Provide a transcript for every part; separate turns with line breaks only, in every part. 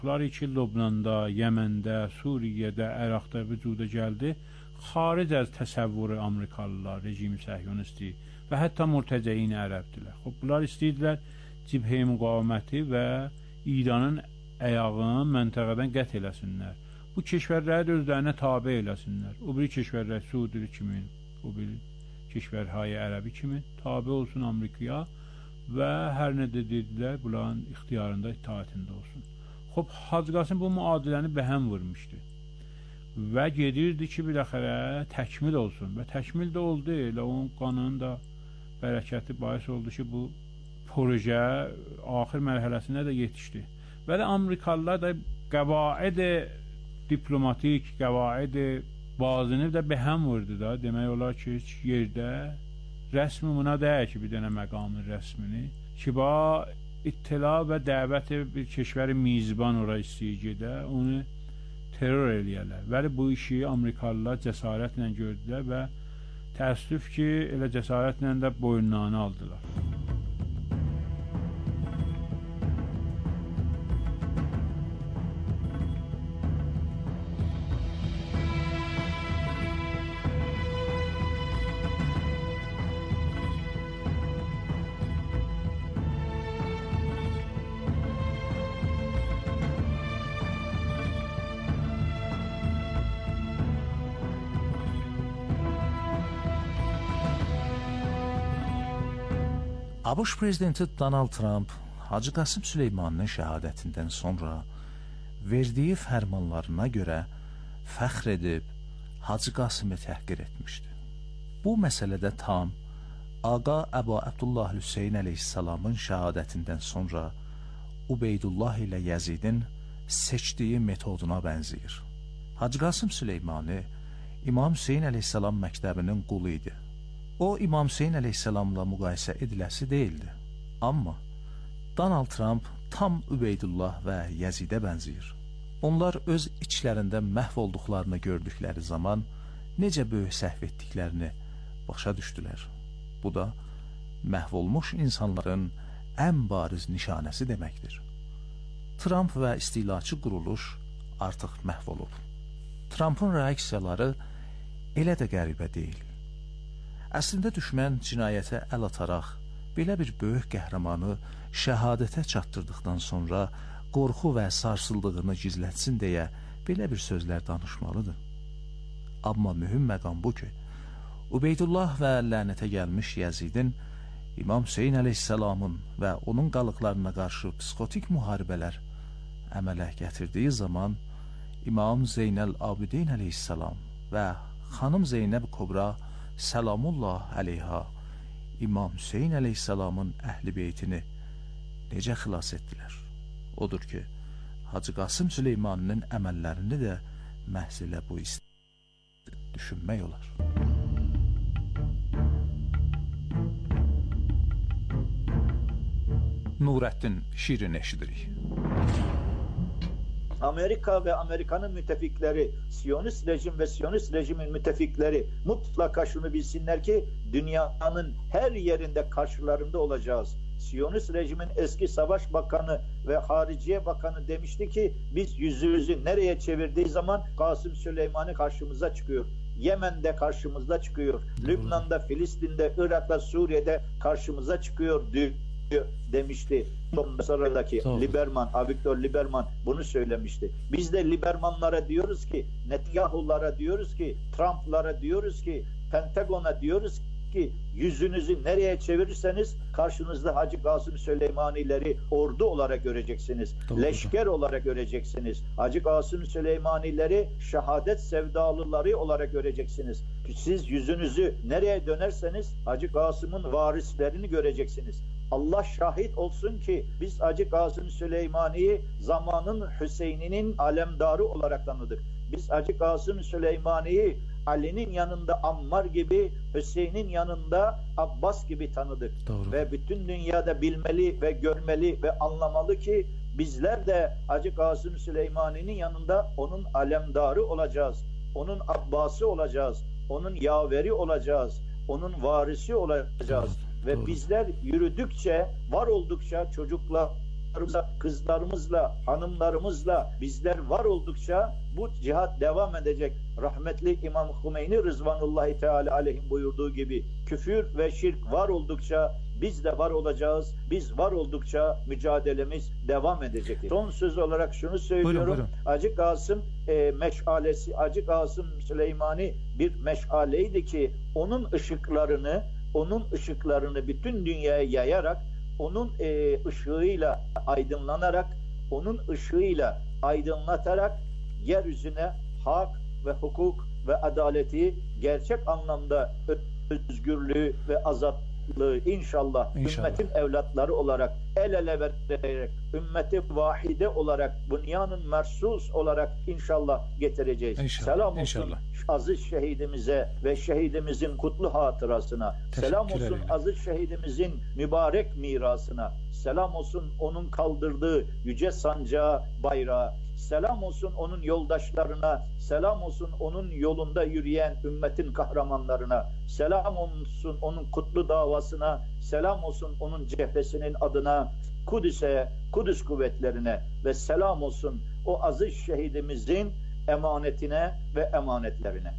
Bunlar iki Lübnanda, Yeməndə, Suriyədə, Əraqda vücuda gəldi. Xaric az təsəvvürü Amerikalılar, rejim səhyonisti və hətta murtəcəyin ərəbdilər. Bunlar istəyirdilər cibhə müqaviməti və İranın ayağını məntəqədən qət eləsinlər. Bu keşvərləri də özlərinə tabe eləsinlər. O biri keşvərlər Suudi kimi, o biri keşvərhay ərəbi kimi tabe olsun Amerikaya və hər nə dedilər, bunların ixtiyarında, itaətində olsun. Hacı Qasım bu müadiləni bəhəm vurmuşdu və gedirdi ki, biləxərə təkmil olsun və təkmil də oldu. Elə onun qanının da bərəkəti bahis oldu ki, bu proje axır mərhələsinə də yetişdi. Və də Amerikalılar da qəvaid diplomatik, qəvaid bazını da bəhəm vurdu da. Demək olar ki, heç yerdə rəsmi buna deyək ki, bir dənə məqamın rəsmini ki, ittila və dəvət bir keşvəri mizban ora istəyir gedə, onu terror eləyərlər. Və bu işi Amerikalılar cəsarətlə gördülər və təəssüf ki, elə cəsarətlə də boyunlarını aldılar.
ABŞ prezidenti Donald Trump Hacı Qasım Süleymaninin şəhadətindən sonra verdiyi fərmanlarına görə fəxr edib Hacı Qasımı təhqir etmişdi. Bu məsələdə tam Ağa Əbu Abdullah Hüseyn əleyhissalamın şəhadətindən sonra Ubeydullah ilə Yəzidin seçdiyi metoduna bənzəyir. Hacı Qasım Süleymani İmam Hüseyn əleyhissalam məktəbinin qulu idi. O, İmam Hüseyn əleyhissalamla müqayisə ediləsi deyildi. Amma Donald Trump tam Übeydullah və Yəzidə bənzəyir. Onlar öz içlərində məhv olduqlarını gördükləri zaman necə böyük səhv etdiklərini başa düşdülər. Bu da məhv olmuş insanların ən bariz nişanəsi deməkdir. Trump və istilaçı quruluş artıq məhv olub. Trumpın reaksiyaları elə də qəribə deyil. Əslində düşmən cinayətə əl ataraq belə bir böyük qəhrəmanı şəhadətə çatdırdıqdan sonra qorxu və sarsıldığını gizlətsin deyə belə bir sözlər danışmalıdır. Amma mühüm məqam bu ki, Ubeydullah və lənətə gəlmiş Yəzidin İmam Hüseyn əleyhissalamın və onun qalıqlarına qarşı psixotik müharibələr əmələ gətirdiyi zaman İmam Zeynəl Abidin əleyhissalam və xanım Zeynəb Kubra Səlamullah əleyha İmam Hüseyn əleyhissalamın əhl-i beytini necə xilas etdilər? Odur ki, Hacı Qasım Süleymaninin əməllərini də məhz elə bu düşünmək olar. Nurəddin Şirin eşidirik.
Amerika ve Amerika'nın müttefikleri, Siyonist rejim ve Siyonist rejimin müttefikleri mutlaka şunu bilsinler ki dünyanın her yerinde karşılarında olacağız. Siyonist rejimin eski savaş bakanı ve hariciye bakanı demişti ki biz yüzümüzü nereye çevirdiği zaman Kasım Süleymani karşımıza çıkıyor. Yemen'de karşımıza çıkıyor. Lübnan'da, Filistin'de, Irak'ta, Suriye'de karşımıza çıkıyor demişti. Mısır'daki Liberman, Avigdor Liberman bunu söylemişti. Biz de Libermanlara diyoruz ki, Netanyahu'lara diyoruz ki, Trump'lara diyoruz ki, Pentagon'a diyoruz ki yüzünüzü nereye çevirirseniz karşınızda Hacı Kasım Süleymanileri ordu olarak göreceksiniz. Doğru. Leşker olarak göreceksiniz. Hacı Kasım Süleymanileri şehadet sevdalıları olarak göreceksiniz. Siz yüzünüzü nereye dönerseniz Hacı Kasım'ın varislerini göreceksiniz. Allah şahit olsun ki biz Hacı Kasım Süleymani'yi zamanın Hüseyin'inin alemdarı olarak tanıdık. Biz Hacı Kasım Süleymani'yi Ali'nin yanında Ammar gibi, Hüseyin'in yanında Abbas gibi tanıdık. Doğru. Ve bütün dünyada bilmeli ve görmeli ve anlamalı ki bizler de Hacı Kasım Süleymani'nin yanında onun alemdarı olacağız. Onun Abbası olacağız. Onun yaveri olacağız. Onun varisi olacağız. Doğru. Ve doğru. Bizler yürüdükçe, var oldukça çocuklar kızlarımızla, hanımlarımızla bizler var oldukça bu cihat devam edecek. Rahmetli İmam Hümeyni Rızvanullahi Teala aleyhim buyurduğu gibi küfür ve şirk var oldukça biz de var olacağız. Biz var oldukça mücadelemiz devam edecektir. Son söz olarak şunu söylüyorum.
Buyurun.
Hacı Kasım meşalesi, Hacı Kasım Süleymani bir meşaleydi ki onun ışıklarını bütün dünyaya yayarak, onun ışığıyla aydınlanarak, onun ışığıyla aydınlatarak yeryüzüne hak ve hukuk ve adaleti, gerçek anlamda özgürlüğü ve azatlığı inşallah ümmetin evlatları olarak el ele vererek, ümmeti vahide olarak, bünyanın mersus olarak inşallah getireceğiz. Selam olsun aziz şehidimize ve şehidimizin kutlu hatırasına. Selam olsun aziz şehidimizin mübarek mirasına. Selam olsun onun kaldırdığı yüce sancağı, bayrağı. Selam olsun onun yoldaşlarına, selam olsun onun yolunda yürüyen ümmetin kahramanlarına, selam olsun onun kutlu davasına, selam olsun onun cephesinin adına, Kudüs'e, Kudüs kuvvetlerine ve selam olsun o aziz şehidimizin emanetine ve emanetlerine.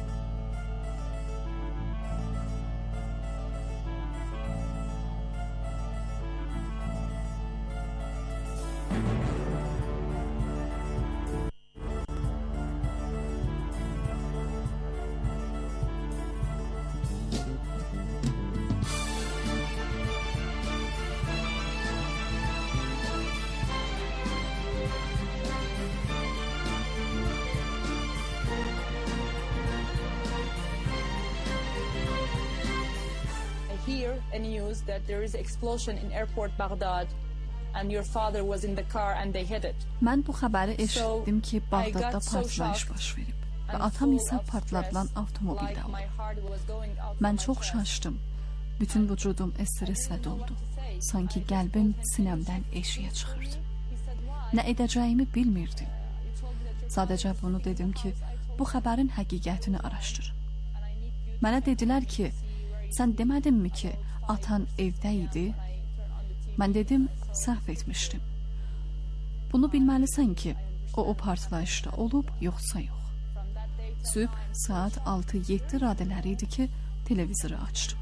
A news that there is explosion in airport Baghdad and your father was in the car and they hit it.
Mən bu xəbəri eşitdim ki, Bağdadda partlayış baş verib və atam isə partladılan avtomobildə oldu. Mən çox şaşdım. Bütün vücudum streslə doldu. Sanki qəlbim sinəmdən eşiyə çıxırdı. Nə edəcəyimi bilmirdim. Sadəcə bunu dedim ki, bu xəbərin həqiqətini araşdır. Mənə dedilər ki, sən demədinmi ki, atan evdə idi? Mən dedim, səhv etmişdim. Bunu bilməlisən ki, o partlayışda olub, yoxsa yox. Sübh saat 6-7 radələri idi ki, televizoru açdım.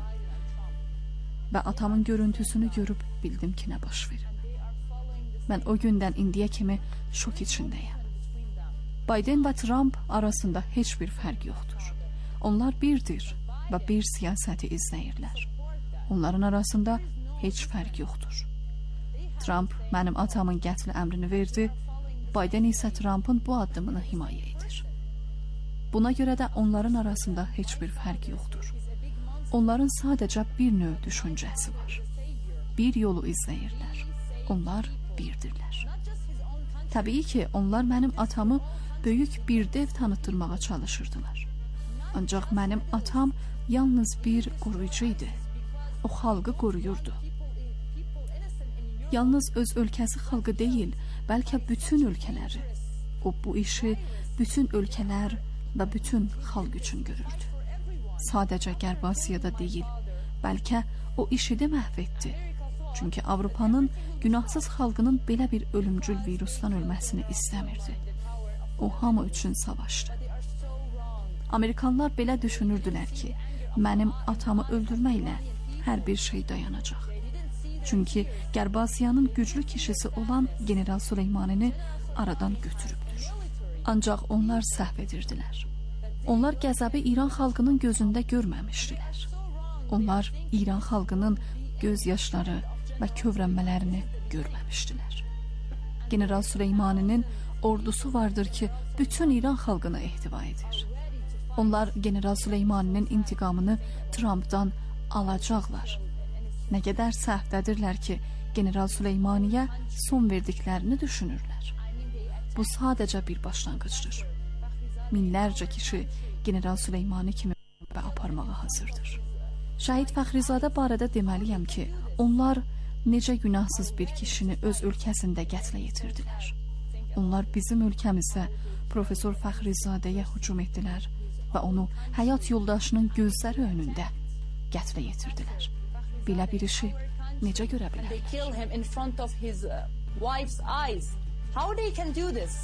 Və atamın görüntüsünü görüb bildim ki, nə baş verib. Mən o gündən indiyə kimi şok içindəyəm. Biden və Trump arasında heç bir fərq yoxdur. Onlar birdir və bir siyasəti izləyirlər. Onların arasında heç fərq yoxdur. Trump mənim atamın qətl əmrini verdi, Biden isə Trumpın bu addımını himayə edir. Buna görə də onların arasında heç bir fərq yoxdur. Onların sadəcə bir növ düşüncəsi var. Bir yolu izləyirlər. Onlar birdirlər. Təbii ki, onlar mənim atamı böyük bir dev tanıtdırmağa çalışırdılar. Ancaq mənim atam yalnız bir qoruyucu idi. O xalqı qoruyurdu. Yalnız öz ölkəsi xalqı deyil, bəlkə bütün ölkələri. O bu işi bütün ölkələr və bütün xalq üçün görürdü. Sadəcə Qərb Asiyada deyil, bəlkə o işi də məhv etdi. Çünki Avropanın günahsız xalqının belə bir ölümcül virusdan ölməsini istəmirdi. O hamı üçün savaşdı. Amerikanlar belə düşünürdülər ki, mənim atamı öldürməklə hər bir şey dayanacaq. Çünki Qərb Asiyanın güclü kişisi olan General Süleymanini aradan götürübdür. Ancaq onlar səhv edirdilər. Onlar qəzəbi İran xalqının gözündə görməmişdilər. Onlar İran xalqının göz yaşları və kövrənmələrini görməmişdilər. General Süleymaninin ordusu vardır ki, bütün İran xalqını ehtiva edir. Onlar General Süleymaninin intiqamını Trumpdan alacaqlar. Nə qədər səhvdədirlər ki, General Süleymaniyə son verdiklərini düşünürlər. Bu sadəcə bir başlanğıcdır. Minlərcə kişi General Süleymani kimi aparmağa hazırdır. Şəhid Fəxrizadə barədə deməliyəm ki, onlar necə günahsız bir kişini öz ölkəsində qətlə yetirdilər. Onlar bizim ölkəmizə Profesor Fəxrizadəyə hücum etdilər və onu həyat yoldaşının gözləri önündə qətlə yetirdilər. Belə bir işi necə görə bilər?
They kill him in front of his wife's eyes. How they can do this?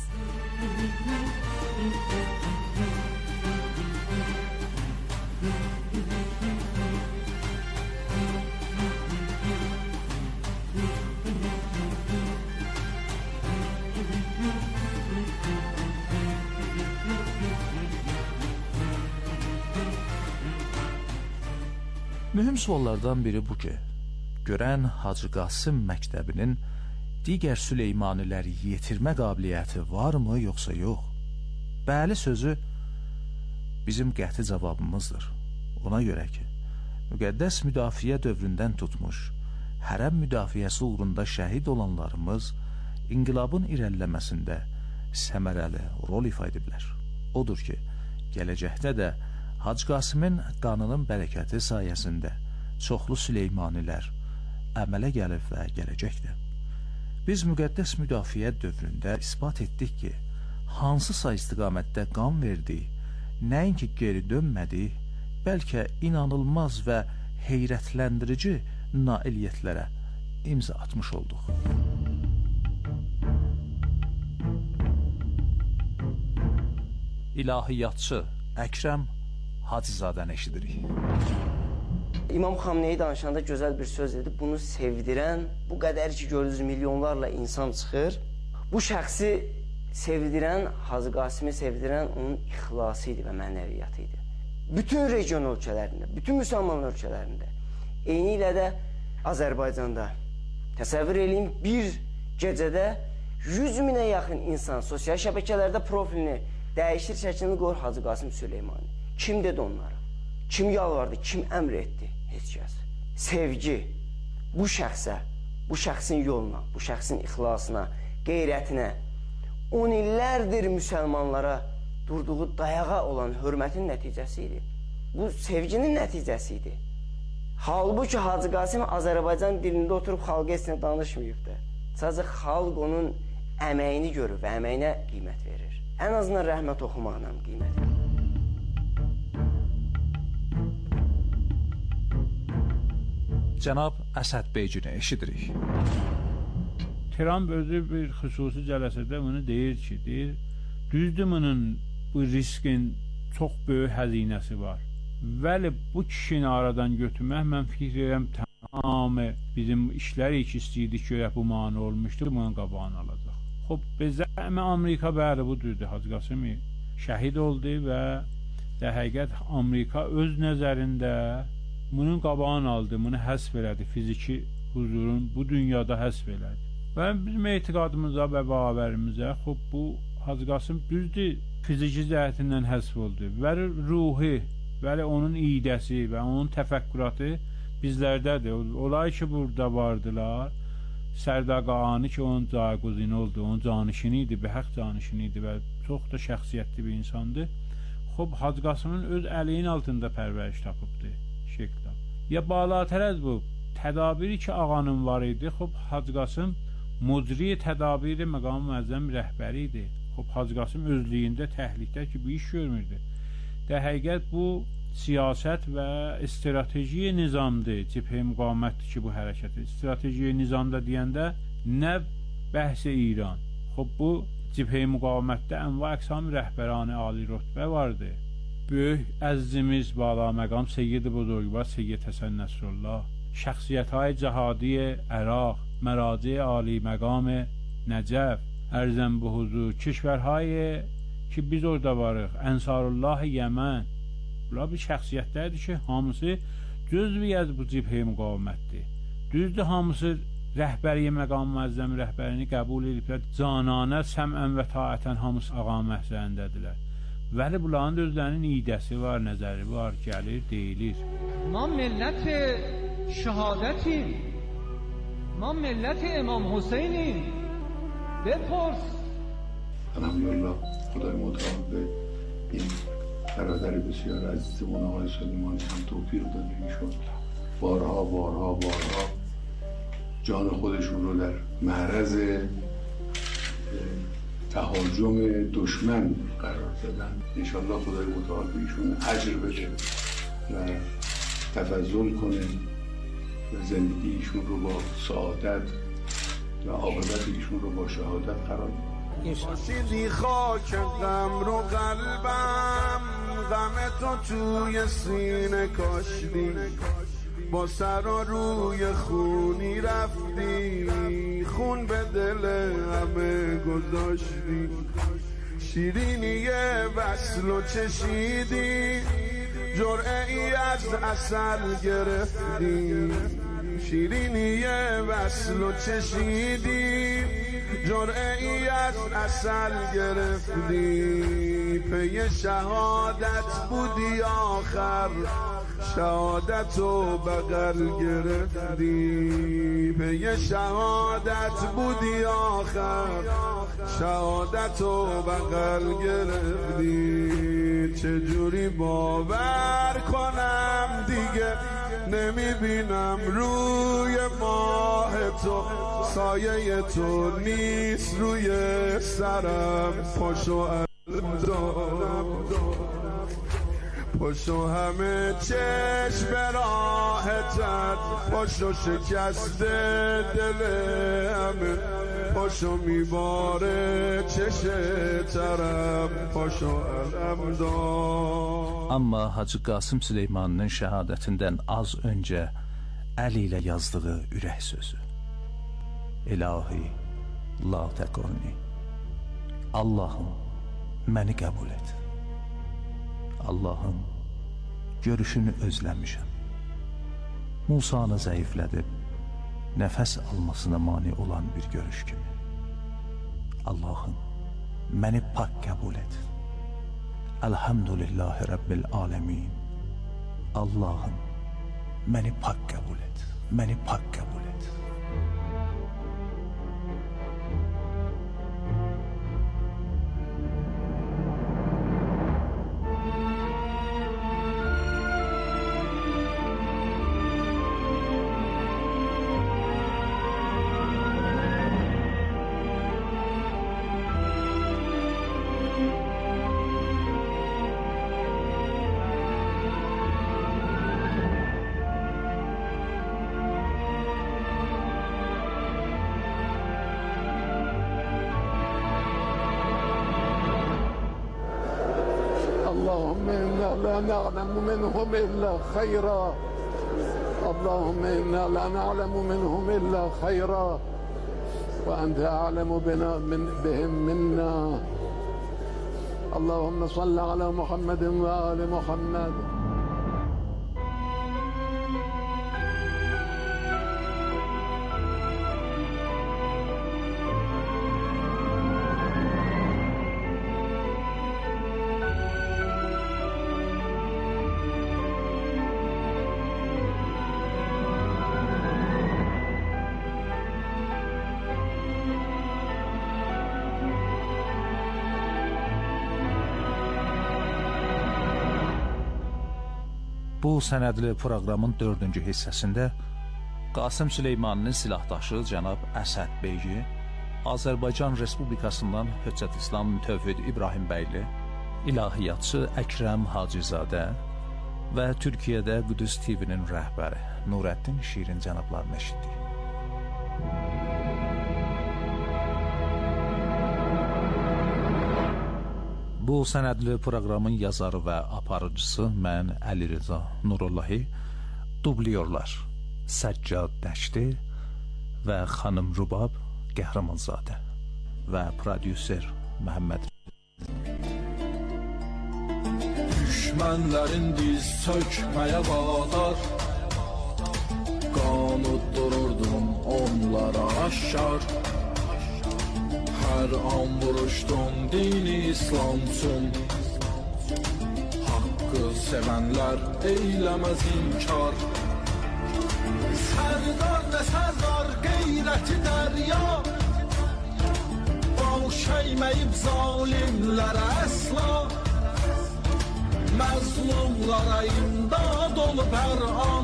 Mühüm suallardan biri bu ki, görən Hacı Qasım məktəbinin digər Süleymaniləri yetirmə qabiliyyəti varmı, yoxsa yox? Bəli sözü bizim qəti cavabımızdır. Ona görə ki, müqəddəs müdafiə dövründən tutmuş, hərəm müdafiəsi uğrunda şəhid olanlarımız inqilabın irəliləməsində səmərəli rol ifa ediblər. Odur ki, gələcəkdə də Hacı Qasımın qanının bərəkəti sayəsində çoxlu Süleymanilər əmələ gəlib və gələcəkdir. Biz müqəddəs müdafiə dövründə isbat etdik ki, hansısa istiqamətdə qan verdik, nəinki geri dönmədik, bəlkə inanılmaz və heyrətləndirici nailiyyətlərə imza atmış olduq. İlahiyyatçı Əkrəm Hacızadən eşidirik.
İmam Xamneyi danışanda gözəl bir söz dedi. Bunu sevdirən, bu qədər ki görürüz milyonlarla insan çıxır. Bu şəxsi sevdirən, Hacı Qasimi sevdirən onun ixlası idi və mənəviyyatı idi. Bütün region ölkələrində, bütün müsəlman ölkələrində, eyni ilə də Azərbaycanda təsəvvür edin, bir gecədə 100 minə yaxın insan sosial şəbəkələrdə profilini dəyişir, şəklini qoyur Hacı Qasım Süleymani. Kim dedi onlara? Kim yalvardı? Kim əmr etdi? Heç kəs. Sevgi bu şəxsə, bu şəxsin yoluna, bu şəxsin ixlasına, qeyrətinə, 10 illərdir müsəlmanlara durduğu dayağa olan hörmətin nəticəsi idi. Bu sevginin nəticəsi idi. Halbuki Hacı Qasım Azərbaycan dilində oturub xalqa heç nə danışmayıbdır. Sadəcə xalq onun əməyini görür və əməyinə qiymət verir. Ən azından rəhmət oxumaqla qiymət verir.
Cənab Əsəd Beycini eşidirik.
Trump özü bir xüsusi cələsədə bunu deyir ki, düzdür bunun bu riskin çox böyük həzinəsi var. Vəli bu kişini aradan götürmək, mən fikir edirəm, tamamı bizim işlər ki istəyirdik ki, bu mani olmuşdur, bunun qabağını alacaq. Xob, bizə Amerika bəli budur, Hacı Qasimi şəhid oldu və də həqiqət Amerika öz nəzərində bunun qabağını aldı, bunu həsb elədi, fiziki huzurun bu dünyada həsb elədi. Və bizim etiqadımıza və bağərimizə, xob, bu Hacı Qasım düzdür, fiziki cəhətindən həsb oldu. Və ruhi, və onun idəsi və onun təfəkküratı bizlərdədir. Olay ki, burada vardılar, Sərdar Qağani ki, onun cayquzini oldu, onun canişini idi, bəhəq canişini idi və çox da şəxsiyyətli bir insandı. Xob, Hacı Qasımın öz əlinin altında pərvəriş tapıbdı. Ya balatərəz bu tədabiri ki ağanın var idi. Xob, Hacı Qasım mucri tədabiri məqam müəzzəm rəhbəri idi. Xob, Hacı Qasım özlüyündə təhlikdə ki bir iş görmürdü. Də həqiqət bu siyasət və strateji nizamdır. Cibhə müqamətdir ki bu hərəkəti. Strateji nizamda deyəndə nə bəhs-i İran. Xob, bu cibhə müqamətdə ənva əqsam rəhbərani ali rütbə vardı. Böyük əzizimiz Bala məqam Seyyid-i Buzurgvar Seyyid Həsən Nəsrullah, şəxsiyyət-های cəhadi Əraq, məraci ali məqam Nəcəf, ərzən bu huzur, kişvərهای ki biz orada varıq, Ənsarullah Yəmən. Bunlar bir şəxsiyyətlərdir ki, hamısı cüzvi az bu cibhə müqamətdir. Düzdür, hamısı rəhbəriyə məqam müəzzəm rəhbərini qəbul ediblər, cananə, səmən və taətən hamısı ağa məhzərindədirlər. Vəli bunların özlərinin idəsi var, nəzəri var, gəlir, deyilir.
ما ملت شهادتیم، ما ملت امام حسینیم، بپرس.
الحمدلله خدای متعال به این برادر بسیار عزیزمون آقای سلیمانی هم توفیق داده ایشون بارها جان خودشون رو در معرض تهاجم دشمن قرار دادن. انشالله خدای متعال به ایشون اجر بده و تفضل کنه و زندگی ایشون رو با سعادت و عاقبت ایشون رو با شهادت قرار داد.
شیدی خاک غم رو قلبم، غم تو توی سینه کاشتی، با سر و روی خونی رفتی، خون به دل همه گذاشتی، شیرینی وصل و چشیدی، جرعه ای از عسل گرفتی، شیرینی وصل و چشیدی، جرعه ای از عسل گرفتی، پی شهادت بودی آخر، شهادت و بغل گرفتی، پی شهادت بودی آخر، شهادت و بغل گرفتی. چجوری باور کنم دیگه نمیبینم روی ماه تو، سایه تو نیست روی سرم، پاشو پاشو همه چشم به راحتت، پاشو شکست دل همه، پاشو میباره چشه طرف، پاشو علم دار.
Amma Hacı Qasım Süleymanın şəhadətindən az öncə əli ilə yazdığı ürək sözü. İlahi, la təqulni. Allahım, məni qəbul et. Allahım, görüşünü özləmişəm. Musanı zəiflədib, nəfəs almasına mani olan bir görüş kimi. Allahım, məni pak qəbul et. Elhamdülillahi Rabbil alemin. Allahım, məni pak qəbul et. Məni pak qəbul et.
اللهم إنا لا نعلم منهم إلا خيرا، اللهم إنا لا نعلم منهم إلا خيرا، وأنت أعلم بهم منا. اللهم صل على محمد وآل محمد.
Bu sənədli proqramın 4-cü hissəsində Qasım Süleymanın silahdaşı cənab Əsəd Beygi, Azərbaycan Respublikasından Höccət İslam Tövhid İbrahim bəyli, ilahiyyatçı Əkrəm Hacızadə və Türkiyədə Qüdüs TV-nin rəhbəri Nurəddin Şirin cənablarını eşitdik. Bu sənədli proqramın yazarı və aparıcısı mən Əli Rıza Nurullahi, dublyorlar Səccad Dəşti və xanım Rubab Qəhrəmanzadə və prodüser Məhəmməd.
Düşmənlərin diz çökməyə vadar, qan uddururdum onlara aşkar. Hər an vuruşdum dini İslam üçün, haqqı sevənlər eyləməz inkar. Sərdar nə sərdar qeyrəti dərya, baş əyməyib zalimlərə əsla, məzlumlara imdad olub hər an,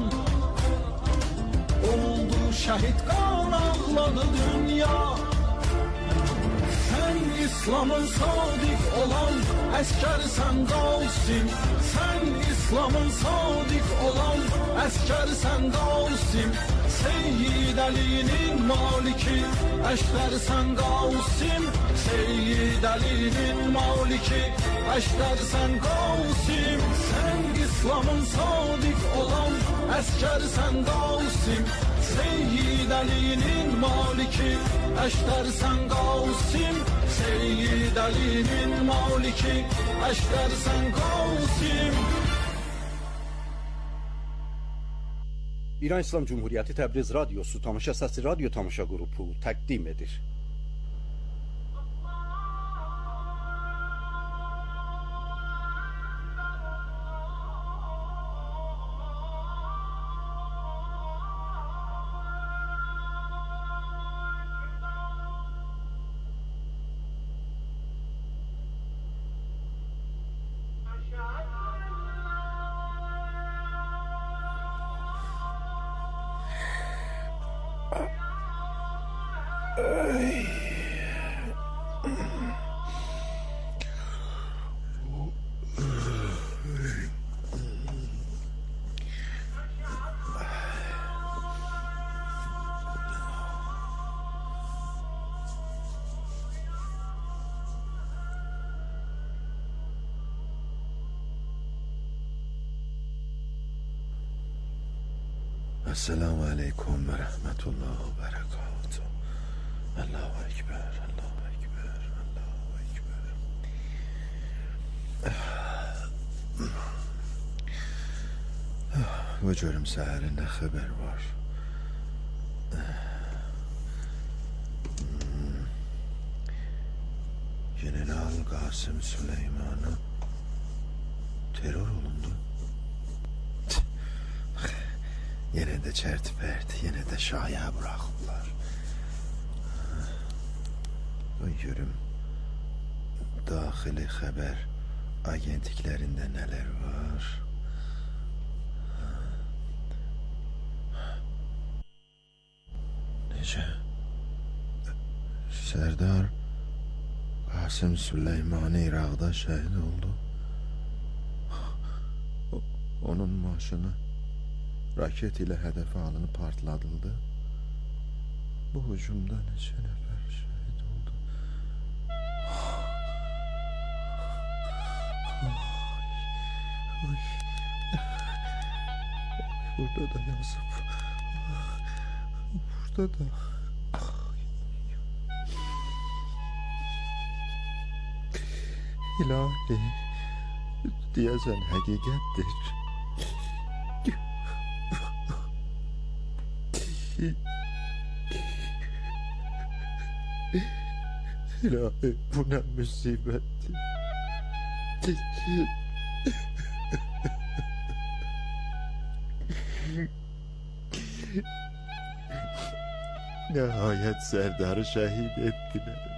oldu şəhid qan ağladı dünya. Sən İslamın sadiq olan əskərsən Qasim, sən İslamın sadiq olan əskərsən Qasim. Seyyid Ali'nin maliki, eşlersen Gavsim. Seyyid Ali'nin maliki, eşlersen Gavsim. Sen İslam'ın sadık olan askersen Gavsim. Seyyid Ali'nin maliki, eşlersen Gavsim. Seyyid Ali'nin maliki, eşlersen Gavsim.
İran İslam Cumhuriyeti Təbriz Radyosu Tamaşa Səsi Radyo Tamaşa Qrupu təqdim edir.
Esselamu Aleyküm ve Rahmetullah ve Berekatuhu. Allahu Ekber, Allahu Ekber, Allahu Ekber. Və görüm səhərində xəbər var. General Qasım Süleyman'a terör olundu. Yenə də çərtipərdi, yenə də şaya bıraxıblar. Görüm, daxili xəbər agentliklərində nələr var? Necə? Sərdar Qasım Süleymani İraqda şəhid oldu. Onun maşını raket ilə hədəfə alınıb partladıldı. Bu hücumda neçə nəfər şəhid oldu? Burada da yazıb. Burada da. İlahi, deyəsən həqiqətdir. İlahi, bu ne musibettir. Nihayet Serdar'ı şehit ettiler.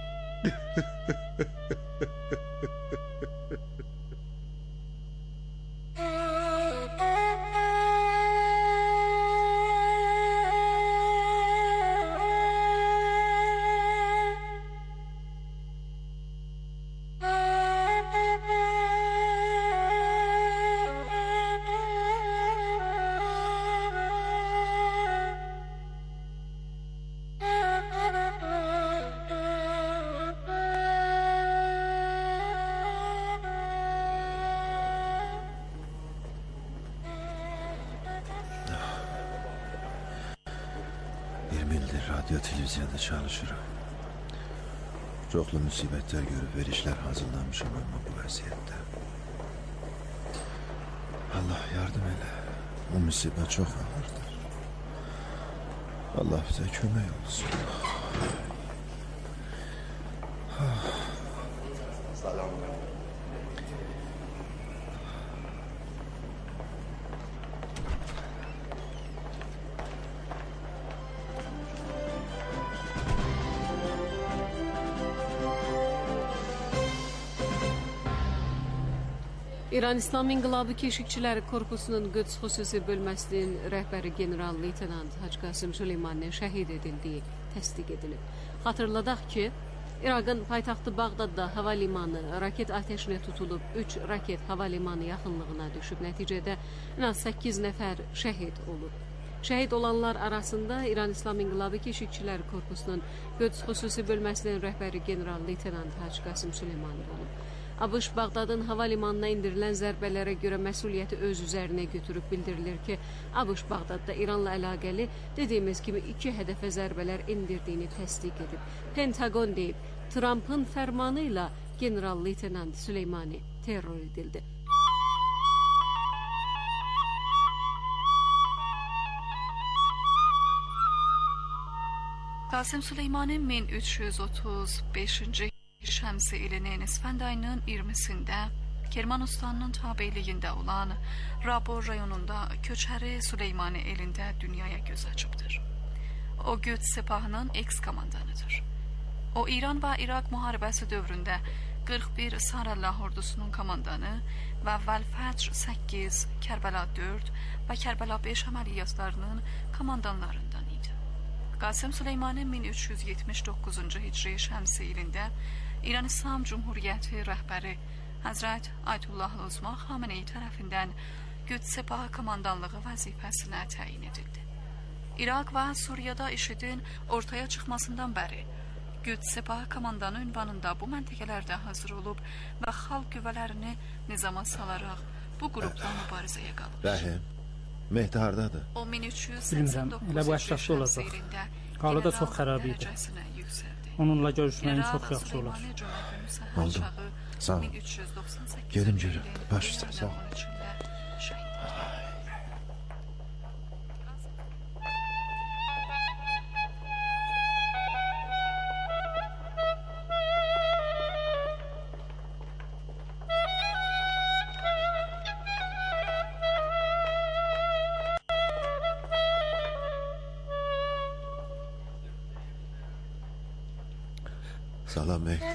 Televizyonda çalışırım. Çoxlu müsibətlər görüb verişlər hazırlamışam ama bu vəziyyətdə. Allah yardım elə. Bu müsibət çox ağırdır. Allah bizə kömək olsun. Salam.
İran İslam İnqilabı Keşikçiləri Korpusunun Qüds xüsusi bölməsinin rəhbəri general-leytenant Hacı Qasım Süleymaninin şəhid edildiyi təsdiq edilib. Xatırladaq ki, İraqın paytaxtı Bağdadda hava limanı raket ateşinə tutulub, 3 raket hava limanı yaxınlığına düşüb. Nəticədə ən az 8 nəfər şəhid olub. Şəhid olanlar arasında İran İslam İnqilabı Keşikçiləri Korpusunun Qüds xüsusi bölməsinin rəhbəri general-leytenant Hacı Qasım Süleymanov olub. ABŞ Bağdadın hava limanına indirilən zərbələrə görə məsuliyyəti öz üzərinə götürüb bildirilir ki, ABŞ Bağdadda İranla əlaqəli dediyimiz kimi 2 hədəfə zərbələr indirdiyini təsdiq edib. Pentagon deyib, Trump'ın fərmanı ilə general-leytenant Süleymani terror edildi.
Qasım Süleymanın 1335-ci Şəmsi ilinin İsfənd ayının 20-sində Kermanustanın tabeliyində olan Rabor rayonunda Köçəri Süleymani elində dünyaya göz açıbdır. O Qüds sepahının eks-komandanıdır. O İran və İraq müharibəsi dövründə 41 Sarallah ordusunun komandanı və Vəl-Fəcr 8, Kərbəla 4 və Kərbəla 5 əməliyyatlarının komandanlarından idi. Qasım Süleymanın 1379-cu Hicri Şəmsi ilində İran İslam Cumhuriyyəti rəhbəri Həzrət Ayətullah Uzma Xameneyi tərəfindən Qüds sepahı komandanlığı vəzifəsinə təyin edildi. İraq və Suriyada IŞİDin ortaya çıxmasından bəri Qüds sepahı komandanı ünvanında bu məntəqələrdə hazır olub və xalq qüvvələrini nizama salaraq bu qrupla mübarizəyə qalır.
Rəhim, Mehdi hardadır?
O 1389 ilində
halı da çox xərab idi. Onunla görüşməyin çox yaxşı olar.
Oldu. Sağ ol. Gedim görüm. Baş üstə, sağ ol. Salam Mehdi.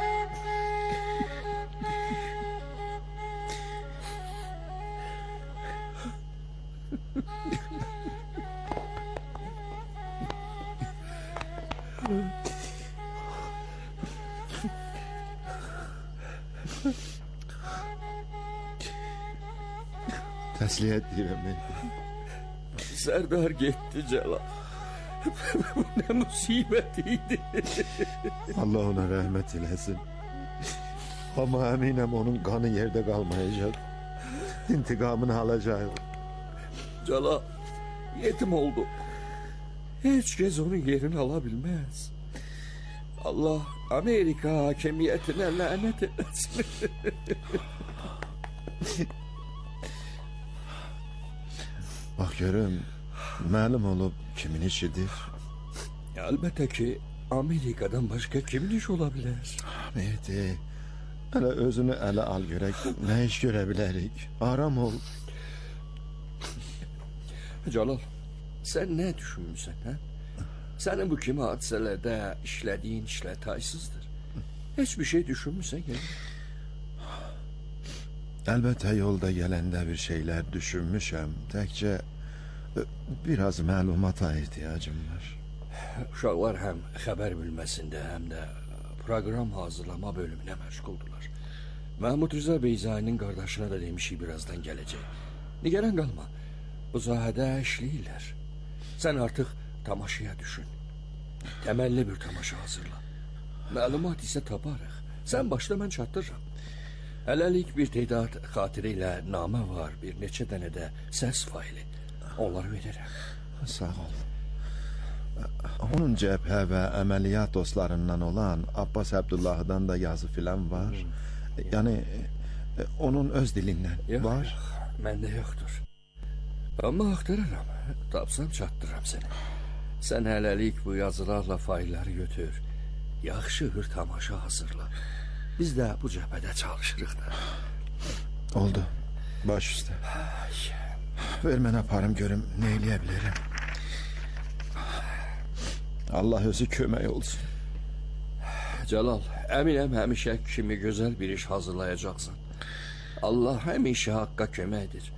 Təsliyyət deyirəm Mehdi.
Sərdar getdi Cəlal. Bu nə musibət idi.
Allah ona rəhmət eləsin. Amma əminəm onun qanı yerdə qalmayacaq. İntiqamını alacaq.
Cəlal, yetim oldu. Heç kəs onun yerini ala bilməz. Allah Amerika hakimiyyətinə lənət eləsin.
Bax görüm, məlum olub kimin işidir?
Əlbəttə ki, Amerikadan başqa kimin iş ola bilər?
Mehdi, hələ özünü ələ al görək, nə iş görə bilərik? Aram ol.
Cəlal, sən nə düşünmüsən, hə? Sənin bu kimi hadisələrdə işlədiyin işlə taysızdır. Heç bir şey düşünmüsən ki?
Əlbəttə yolda gələndə bir şeylər düşünmüşəm. Təkcə biraz məlumata ehtiyacım var.
Uşaqlar həm xəbər bilməsində, həm də proqram hazırlama bölümünə məşğuldular. Məhmud Rıza Beyzayinin qardaşına da demişik birazdan gələcək. Nigaran qalma, bu sahədə işləyirlər. Sən artıq tamaşaya düşün. Təməlli bir tamaşa hazırla. Məlumat isə taparıq. Sən başla, mən çatdırıram. Hələlik bir tedat xatirə ilə namə var, bir neçə dənə də səs faili. Onları verərəm.
Sağ ol. Onun cəbhə və əməliyyat dostlarından olan Abbas Əbdullahdan da yazı filan var. Yəni onun öz dilindən var.
Yox, məndə yoxdur. Amma axtararam. Tapsam çatdırıram səni. Sən hələlik bu yazılarla failləri götür. Yaxşı bir tamaşa hazırla. Biz də bu cəbhədə çalışırıq da.
Oldu. Baş üstə. Ver mən aparım görüm nə eləyə bilərəm. Allah özü kömək olsun.
Cəlal, əminəm həmişə kimi gözəl bir iş hazırlayacaqsan. Allah həmişə haqqa köməkdir.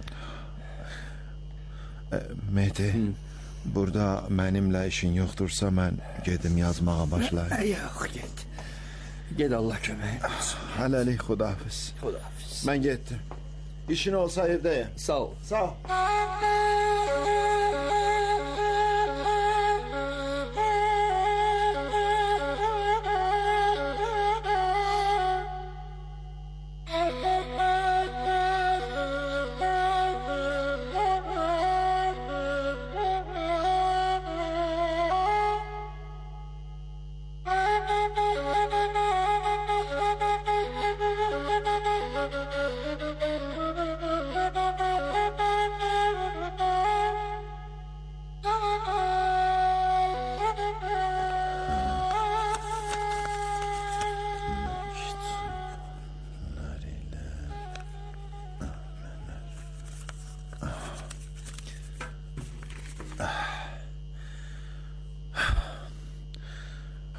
Mehdi, burada mənimlə işin yoxdursa mən gedim yazmağa başlayayım.
Yox, get. Ged, Allah kömək olsun.
Hələlik xudahafiz.
Xudahafiz.
Mən getdim. İşin olsa evdəyim.
Sağ ol.
Sağ ol.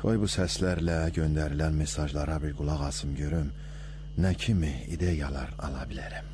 Qoy bu səslərlə göndərilən mesajlara bir qulaq asım görüm, nə kimi ideyalar ala bilərəm.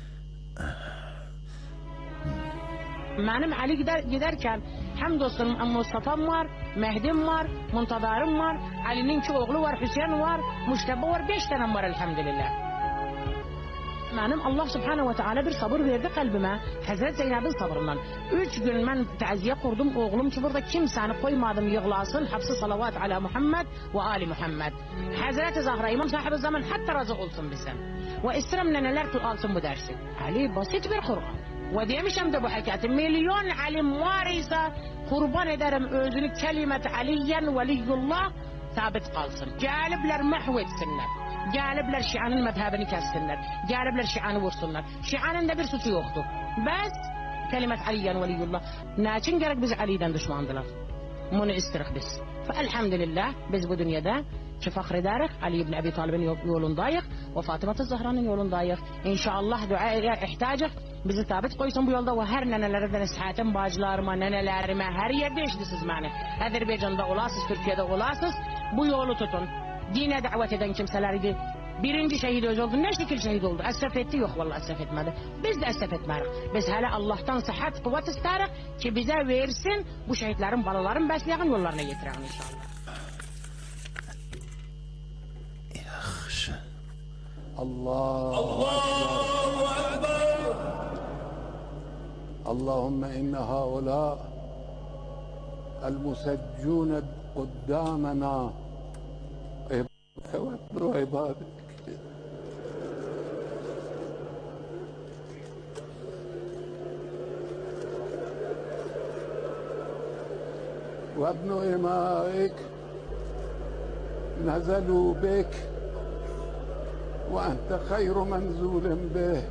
Mənim Ali gedərkən həm dostum Mustafa'm var, Mehdim var, Muntadarım var, Ali'nin 2 oğlu var, Hüseyin var, Müştəbə var, 5 dənəm var elhamdülillah. Mənim Allah subhanahu wa ta'ala bir sabır verdi qəlbimə, Həzrət Zeynəbin sabrından. 3 gün mən təziyə qurdum oğlum ki, burada kimsəni qoymadım yığlasın, hapsı salavat ala Muhammed və Ali Muhammed. Həzrət Zahra, İmam sahibi zaman hatta razı olsun bizden. Ve istirəm nənələr alsın bu dərsi. Ali basit bir Kur'an. Ve demişəm də bu həkayəti, milyon alim var ise kurban ederim özünü kelimet Aliyen veliyullah sabit kalsın. Gəliblər məhv etsinlər. Gəliblər Şianın mədhəbini kəssinlər. Gəliblər Şianı vursunlar. Şianın da bir suçu yoktu. Bəs kelimet Aliyen veliyullah. Nəçin gerek biz Ali'den düşmandılar? Bunu istirik biz. Elhamdülillah biz bu dünyada ki fəxr edərik, Ali ibn Abi Talibin yolundayıq və Fatıma Zahranın yolundayıq. İnşallah duaya ihtiyacıq. Bizi sabit qoysun bu yolda və hər nənələrə də nəsihətim bacılarıma, nənələrimə, hər yerdə eşidirsiniz məni. Azərbaycanda olasınız, Türkiyədə olasınız, bu yolu tutun. Dinə dəvət edən kimsələr idi. Birinci şəhid özü oldu, nə şəkil şəhid oldu? Əsraf etdi, yox vallahi əsraf etmədi. Biz də əsraf etmərik. Biz hələ Allahdan səhət, quvvat istərik ki bizə versin, bu şəhidlərin balaların bəsləyən yollarına yetirək inşallah.
Yaxşı.
Allahu Ekber. اللهم إن هؤلاء المسجون قدامنا عبادك وعبادك وابن إمائك نزلوا بك وأنت خير منزول به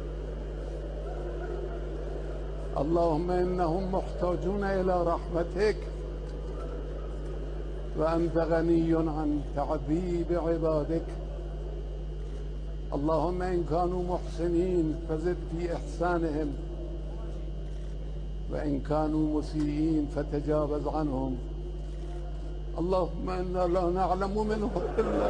اللهم إنهم محتاجون إلى رحمتك وأنت غني عن تعذيب عبادك اللهم إن كانوا محسنين فزد في إحسانهم وإن كانوا مسيئين فتجاوز عنهم اللهم إنا لا نعلم منهم إلا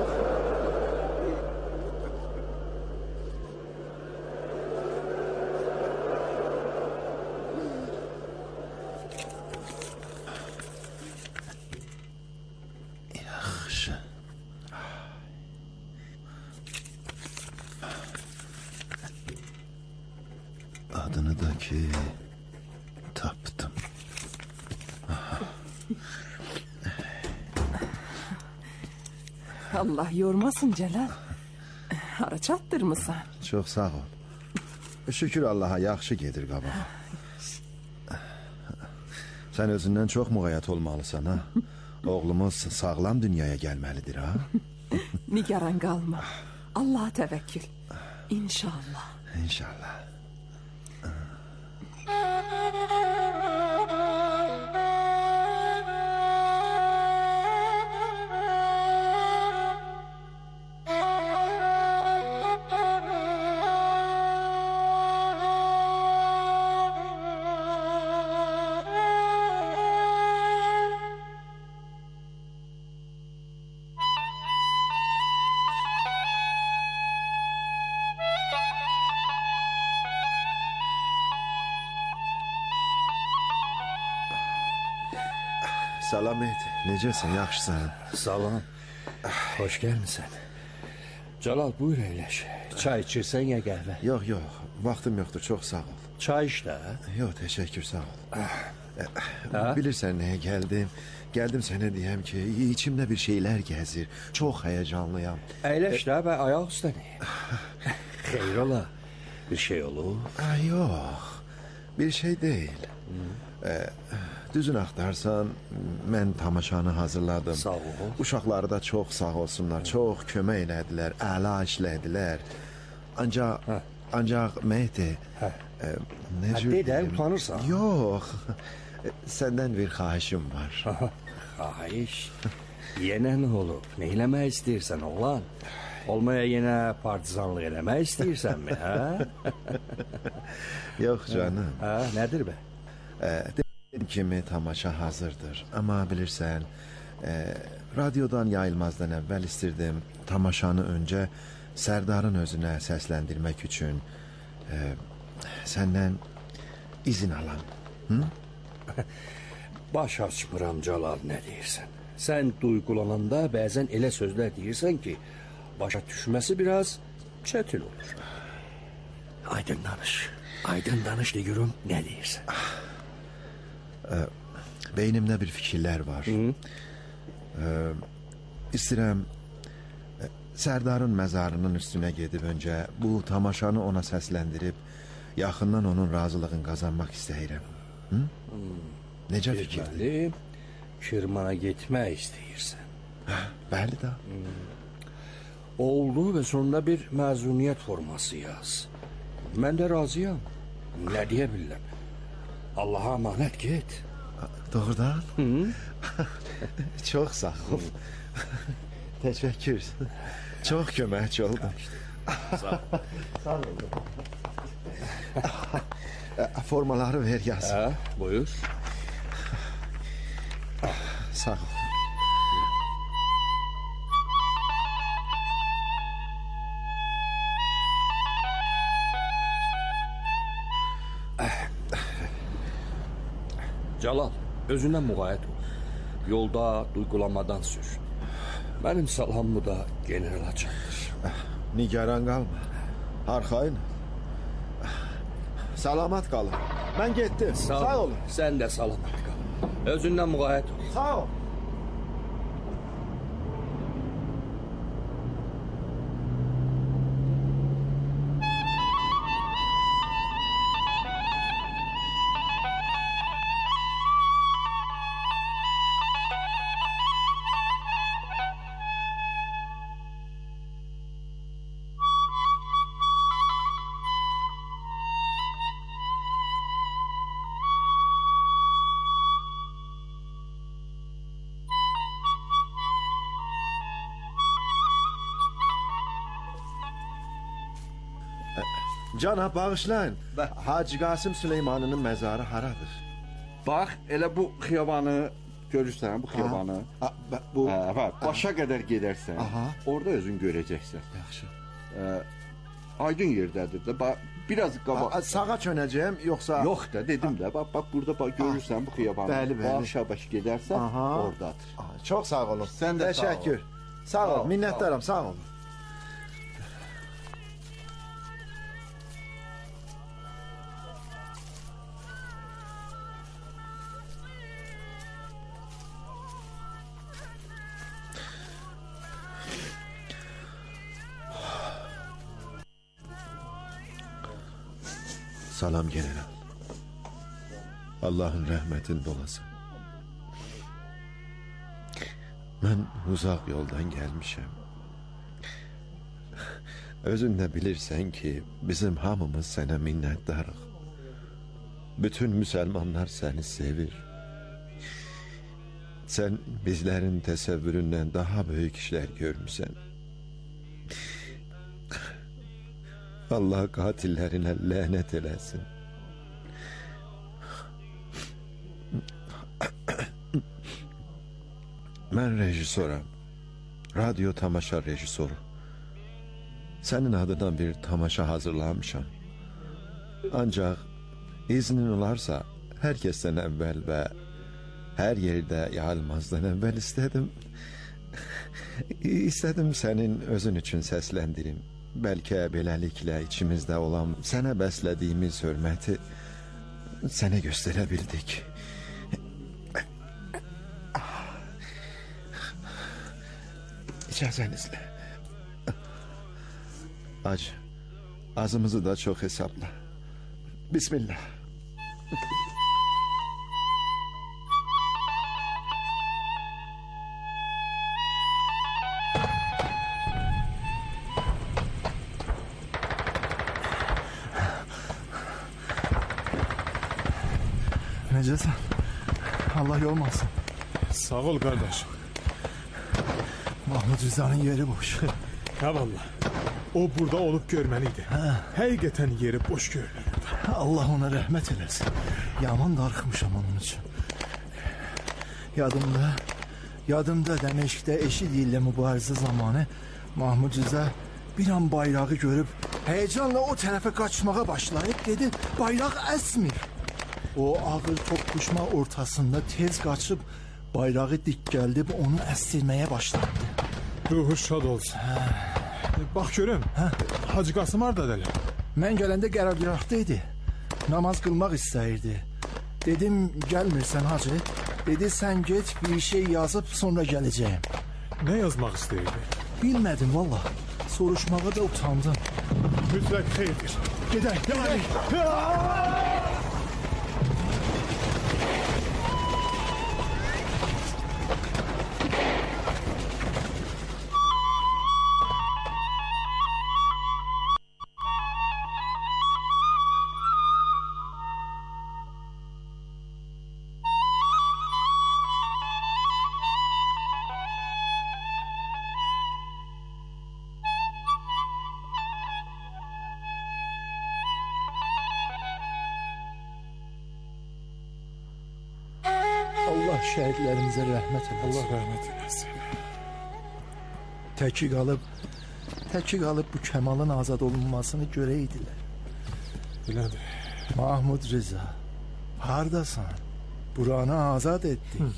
Adını da ki tapdım.
Allah yormasın Celal. Hara çatdırmısan?
Çox sağ ol. Şükür Allaha yaxşı gedir qabağa. Sən özündən çox müğayyət olmalısan ha. Oğlumuz sağlam dünyaya gəlməlidir ha.
Nigaran qalma. Allah'a təvəkkül. İnşallah.
İnşallah. Salam Mehdi, necəsən, yaxşısan?
Salam, hoş gəlmisən. Celal, buyur əyləş. Çay içirsən ya qəhvə?
Yox, yox, vaxtım yoxdur, çox sağ ol.
Çay iç də?
Yox, təşəkkür, sağ ol. Bilirsən nəyə gəldim? Gəldim sənə deyəm ki, içimdə bir şeylər gəzir, çox həyəcanlıyam.
Əyləş də və ayaq üstəni. Xeyr ola, bir şey olur?
Yox, bir şey deyil. Düzün axtarsan, mən tamaşanı hazırladım.
Sağ ol.
Uşaqları da çox sağ olsunlar, çox kömək elədilər, əla işlədilər. Ancaq Mehdi...
Həddə utanırsan?
Yox, səndən bir xahişim var.
Xahiş? Yenə nə olub? Nə eləmək istəyirsən, oğlan? Olmaya yenə partizanlıq eləmək istəyirsənmi, hə?
Yox canım.
Nədir bə?
Dediğim kimi tamaşa hazırdır. Ama bilirsən, Radyodan yayılmazdan əvvəl istirdim tamaşanı öncə Sərdarın özünə səsləndirmək üçün səndən izin alam.
Baş açmıram Cəlal, nə deyirsən? Sən duygulananda bəzən elə sözlər deyirsən ki, başa düşməsi biraz çətin olur. Aydın danış de görüm, nə deyirsən?
Beynimdə bir fikirlər var. İstəyirəm Sərdarın məzarının üstünə gedib öncə bu tamaşanı ona səsləndirib yaxından onun razılığını qazanmaq istəyirəm. Necə fikirdir?
Kirmana getmək istəyirsən.
Bəli da.
Oldu və sonunda bir məzuniyyət forması yaz. Mən də razıyam. Nə deyə bilirəm? Allaha əmanət get.
Doğrudan? Çox sağ ol. Təşəkkür. Çox köməkçi oldun. Sağ ol. Formaları ver yazın.
Buyur.
Sağ ol.
Cəlal, özündən müğayət ol. Yolda duygulanmadan sür. Mənim salamımı da generala çatdır.
Nigaran qalma. Arxayın. Salamat qalın. Mən getdim. Sağ olun.
Sən də salamat qal. Özündən müğayət ol.
Sağ ol. Cana bağışlayın. Hacı Qasım Süleymanının məzarı haradır?
Bax, elə bu xiyabanı görürsən, bu xiyabanı.
Bu
başa qədər gedərsən. Orada özün görəcəksən.
Yaxşı.
Aydın yerdədir də. Biraz qabaq.
Sağa çönəcəyəm yoxsa?
Yox da, dedim də. Bax burada görürsən bu xiyabanı.
Bəli.
Baş gedərsən, oradadır.
Çox sağ olun.
Sən də sağ ol.
Təşəkkür. Sağ ol. Minnətdaram. Sağ olun. Salam general. Allahın rəhmətində olasın. Mən uzaq yoldan gəlmişəm. Özün də bilirsən ki, bizim hamımız sənə minnətdarıq. Bütün müsəlmanlar səni sevir. Sən bizlərin təsəvvüründən daha böyük işlər görmüsən. Allah qatillərinə lənət eləsin. Mən rejissoram. Radyo tamaşa rejissoru. Sənin adına bir tamaşa hazırlamışam. Ancaq iznin olarsa hər kəsdən əvvəl və hər yerdə yayılmazdan əvvəl istədim sənin özün üçün səsləndirim. Bəlkə beləliklə içimizdə olan sənə bəslədiyimiz hörməti sənə göstərə bildik. İcazənizlə. Acı, azımızı da çox hesabla. Bismillah.
Necəsən? Allah yormasın.
Sağ ol kardeşim.
Mahmud Rıza'nın yeri boş.
Ha vallahi. O burada olup görmeliydi. Həqiqətən yeri boş görünürdü.
Allah ona rəhmət eləsin. Yaman darıxmışam onun üçün. Yadımda Yadımda Dəməşqdə eşid ilə mübarizə zamanı Mahmud Rıza bir an bayrağı görüb heyecanla o tərəfə qaçmağa başlayıb dedi, bayraq əsmir. O ağır toqquşma ortasında tez qaçıb bayrağı dik gəldib onu əstirməyə başladı.
Ruhu şad olsun. Bax görüm, Hacı Qasım hardadır?
Mən gələndə qərargahda idi. Namaz qılmaq istəyirdi. Dedim, gəlmirsən hacı. Dedi, sən get, bir şey yazıb sonra gələcəyim.
Nə yazmaq istəyirdi?
Bilmədim valla. Soruşmağa da utandım.
Mütləq xeyirdir.
Gedək, gedək. Allah şəhidlərimizə rəhmət eləsin.
Allah rəhmət eləsin.
Təki qalıb bu Kəmalın azad olunmasını görəydilər.
Belədir.
Mahmud Rıza, hardasan? Buranı azad etdik.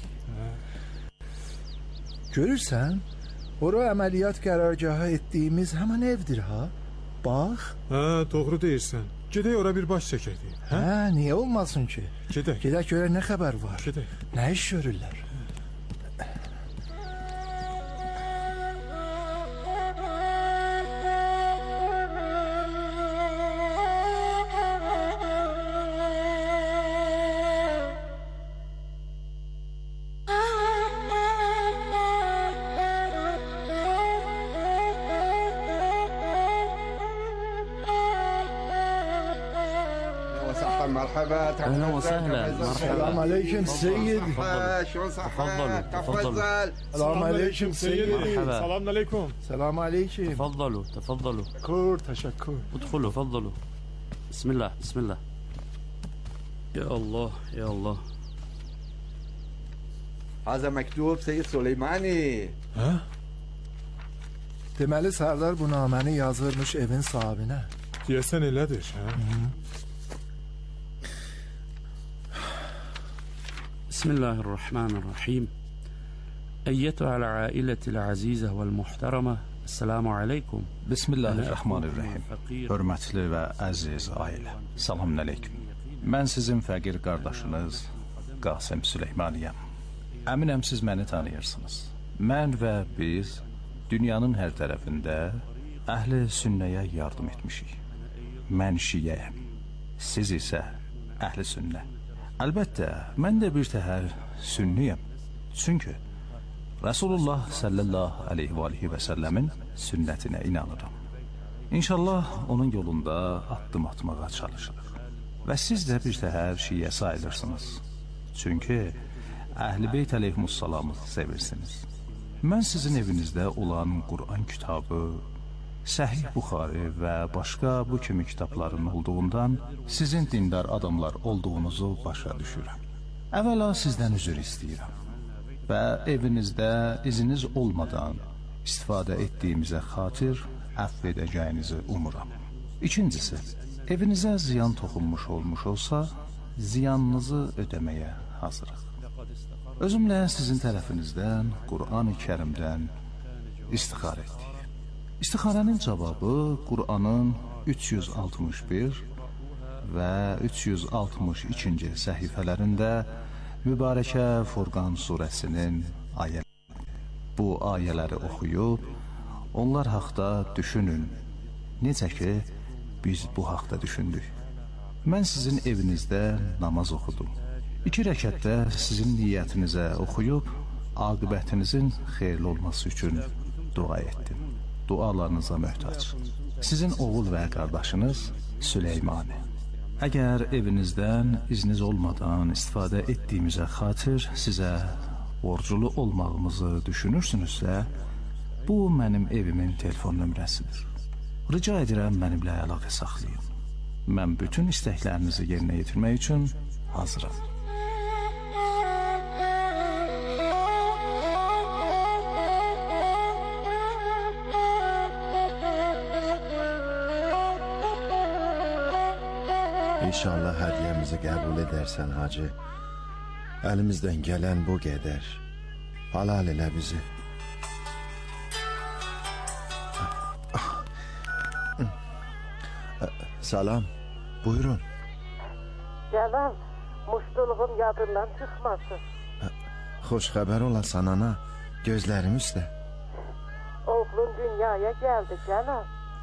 Görürsən, ora əməliyyat qərargahı etdiyimiz həmən evdir ha? Bax.
Doğru deyirsən. Gedək ora bir baş çəkək.
Niyə olmasın ki?
Gedək.
Gedək görə nə xəbər var?
Gedək.
Nə iş görürlər?
مرحبا
اهلا وسهلا مرحبا
السلام عليكم سيد
شلون صحتك
تفضلوا
السلام عليكم سيد
السلام عليكم
السلام عليكم
تفضلوا
تشكر
ادخلوا تفضلوا بسم الله يا الله
هذا مكتوب سيد سليماني
Deməli Sərdar bu naməni yazırmış evin sahibinə.
Deyəsən elədir,
بسم الله الرحمن الرحيم أيتها العائلة العزيزة والمحترمة السلام عليكم.
Bismillahirrahmanirrahim. Hörmətli və əziz ailə, salamün aleyküm. Mən sizin fəqir qardaşınız Qasım Süleymaniyəm. Əminəm siz məni tanıyırsınız. Mən və biz dünyanın hər tərəfində əhli sünnəyə yardım etmişik. Mən şiyəyəm, siz isə əhli sünnə. Əlbəttə, mən də bir təhər sünniyəm. Çünki Rasulullah sallallahu aleyhi və səlləmin sünnətinə inanıram. İnşallah onun yolunda addım atmağa çalışırıq. Və siz də bir təhər şiyə sayılırsınız. Çünki Əhl-i Beyt əleyhimussalamı sevirsiniz. Mən sizin evinizdə olan Quran kitabı, Səhih Buxari və başqa bu kimi kitabların olduğundan sizin dindar adamlar olduğunuzu başa düşürəm. Əvvəla sizdən üzr istəyirəm və evinizdə iziniz olmadan istifadə etdiyimizə xatir əfv edəcəyinizi umuram. İkincisi, evinizə ziyan toxunmuş olmuş olsa, ziyanınızı ödəməyə hazırıq. Özümlə sizin tərəfinizdən Quran-ı Kərimdən istixarə etdik. İstixarənin cavabı Quranın 361 və 362-ci səhifələrində mübarəkə Furqan surəsinin ayələri. Bu ayələri oxuyub, onlar haqda düşünün. Necə ki, biz bu haqda düşündük. Mən sizin evinizdə namaz oxudum. 2 rəkətdə sizin niyyətinizə oxuyub, aqibətinizin xeyirli olması üçün dua etdim. Dualarınıza möhtac. Sizin oğul və qardaşınız Süleymani. Əgər evinizdən izniniz olmadan istifadə etdiyimizə xatir sizə borclu olmağımızı düşünürsünüzsə, bu mənim evimin telefon nömrəsidir. Rica edirəm mənimlə əlaqə saxlayın. Mən bütün istəklərinizi yerinə yetirmək üçün hazıram.
İnşallah hədiyyəmizi qəbul edərsən hacı. Əlimizdən gələn bu qədər. Halal elə bizi. Salam, buyurun.
Cəlal, muştuluğum yadından çıxmasın.
Xoş xəbər olasan ana, gözlərim üstə.
Oğlun dünyaya gəldi Cəlal.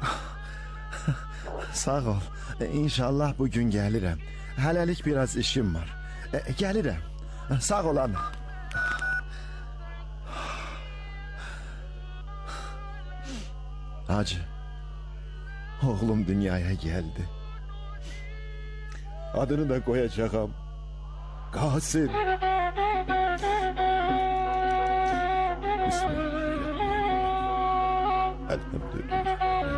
Sağ ol, İnşallah bugün gəlirəm. Hələlik biraz işim var. Gəlirəm, sağ ol ana. Hacı, oğlum dünyaya geldi. Adını da koyacağım Kasım. Bismillahirrahmanirrahim. Elhamdülillah.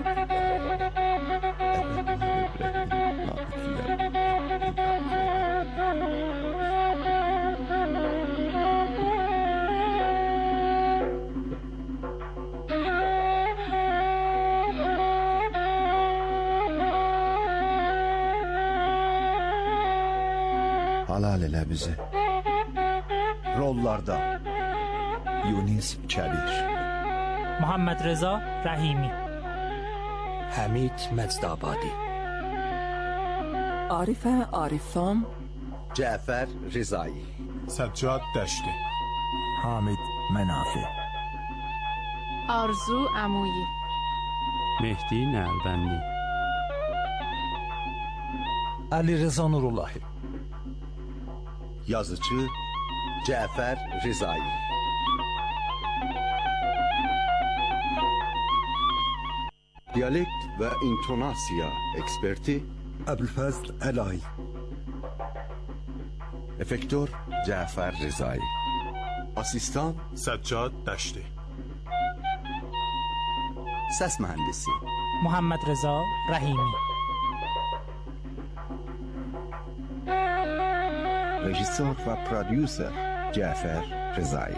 Halal elə bizi.
Rollarda Yunis Kəbir,
Muhammed Reza Rəhimi,
Həmid Məcdabadi,
Arifə Arifan,
Cəfər Rizai,
Səccad Dəşti,
Hamid Mənafi,
Arzu Əmuyi,
Mehdi Nəlbəndi,
Ali Reza Nurullahi,
yazıcı Cəfər Rizai, dialekt və intonasiya eksperti
Əbülfəzl Əlay,
efektör Cəfər Rizai, asistan
Səccad Dəşti,
səs mühəndisi
Muhammed Reza Rəhimi,
rejissor və prodüser Cəfər Rizai.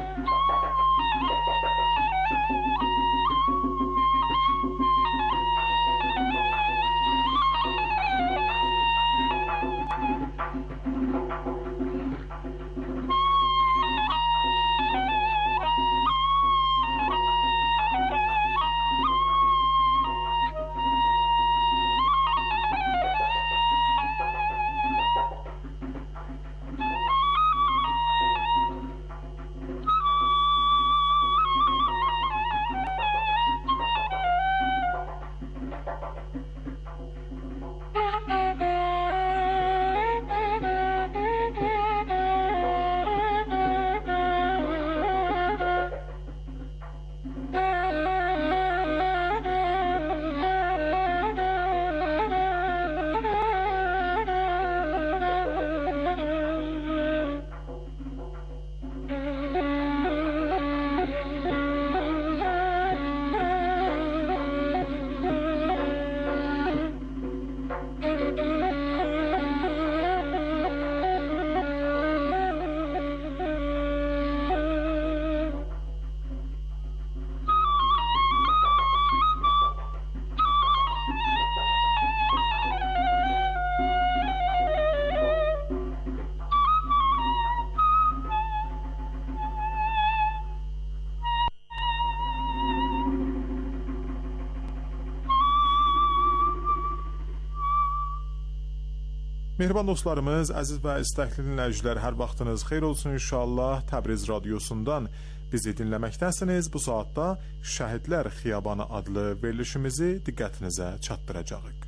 Mehriban dostlarımız, əziz və istəkli dinləyicilər, hər vaxtınız xeyir olsun inşallah. Təbriz radiosundan bizi dinləməkdəsiniz. Bu saatda Şəhidlər Xiyabanı adlı verilişimizi diqqətinizə çatdıracağıq.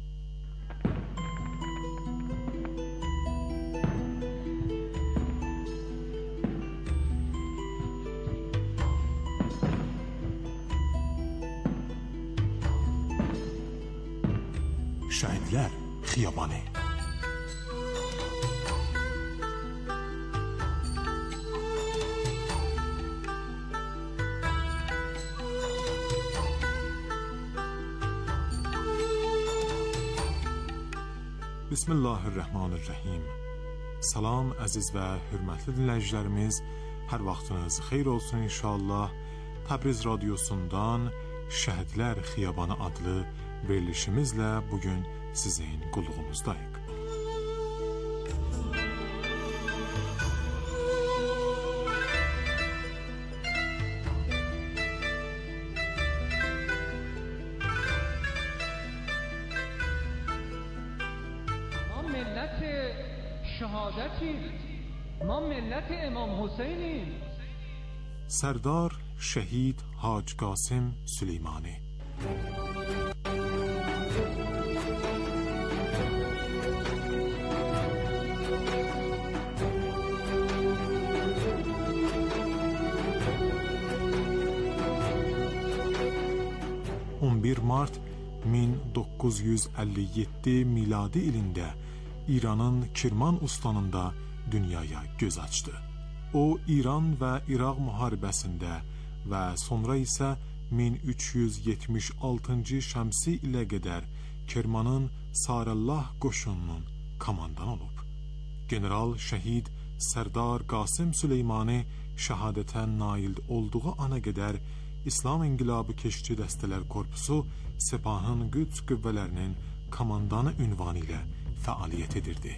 Şəhidlər Xiyabanı. Bismillahirrahmanirrahim. Salam əziz və hörmətli dinləyicilərimiz, hər vaxtınız xeyir olsun inşallah. Təbriz radiosundan Şəhidlər Xiyabanı adlı verilişimizlə bugün sizin qulluğumuzdayıq.
ما ملت امام حسینیم.
سردار شهید حاج قاسم سلیمانی. Mart 1957 miladi ilində İranın Kirman ustanında dünyaya göz açdı. O, İran və İraq müharibəsində və sonra isə 1376-cı Şəmsi ilə qədər Kirmanın Sarallah qoşununun komandanı olub. General şəhid Sərdar Qasım Süleymani şəhadətə nail olduğu ana qədər İslam İnqilabı Keşikçi Dəstələr Korpusu Sepahın Qüds qüvvələrinin komandanı ünvanı ilə fəaliyyət edirdi.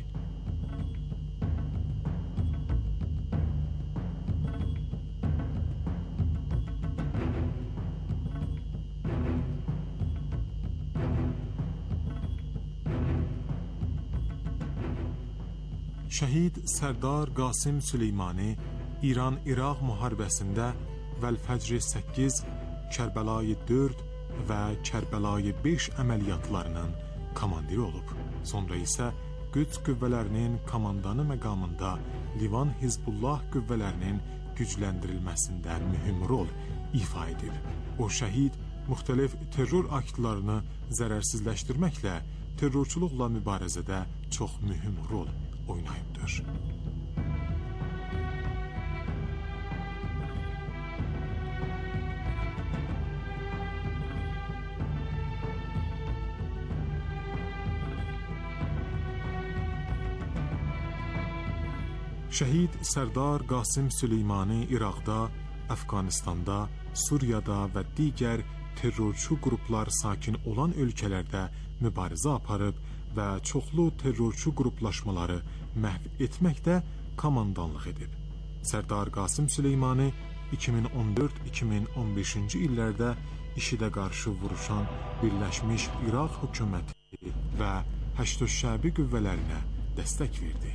Şəhid Sərdar Qasım Süleymani İran-İraq müharibəsində Vəlfəcr 8, Kərbəlayı 4 və Kərbəlayı 5 əməliyyatlarının komandiri olub. Sonra isə Qüds qüvvələrinin komandanı məqamında Livan Hizbullah qüvvələrinin gücləndirilməsində mühüm rol ifa edib. O şəhid müxtəlif terror aktlarını zərərsizləşdirməklə terrorçuluqla mübarizədə çox mühüm rol oynayıbdır. Şəhid Sərdar Qasım Süleymani İraqda, Əfqanistanda, Suriyada və digər terrorçu qruplar sakin olan ölkələrdə mübarizə aparıb və çoxlu terrorçu qruplaşmaları məhv etməkdə komandanlıq edib. Sərdar Qasım Süleymani 2014-2015-ci illərdə IŞİD-ə qarşı vuruşan Birləşmiş İraq hökuməti və Həşdüşşəbi qüvvələrinə dəstək verdi.